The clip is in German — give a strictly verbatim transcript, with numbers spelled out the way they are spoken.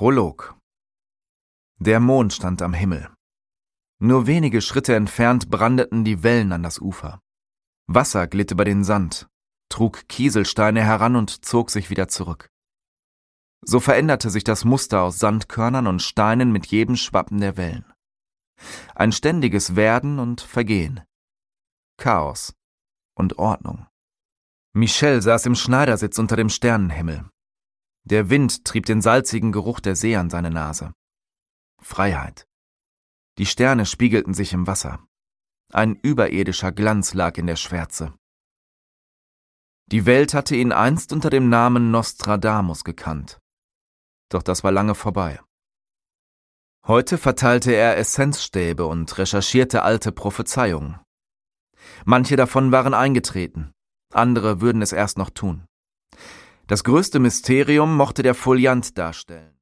Prolog. Der Mond stand am Himmel. Nur wenige Schritte entfernt brandeten die Wellen an das Ufer. Wasser glitt über den Sand, trug Kieselsteine heran und zog sich wieder zurück. So veränderte sich das Muster aus Sandkörnern und Steinen mit jedem Schwappen der Wellen. Ein ständiges Werden und Vergehen. Chaos und Ordnung. Michel saß im Schneidersitz unter dem Sternenhimmel. Der Wind trieb den salzigen Geruch der See an seine Nase. Freiheit. Die Sterne spiegelten sich im Wasser. Ein überirdischer Glanz lag in der Schwärze. Die Welt hatte ihn einst unter dem Namen Nostradamus gekannt. Doch das war lange vorbei. Heute verteilte er Essenzstäbe und recherchierte alte Prophezeiungen. Manche davon waren eingetreten, andere würden es erst noch tun. Das größte Mysterium mochte der Foliant darstellen.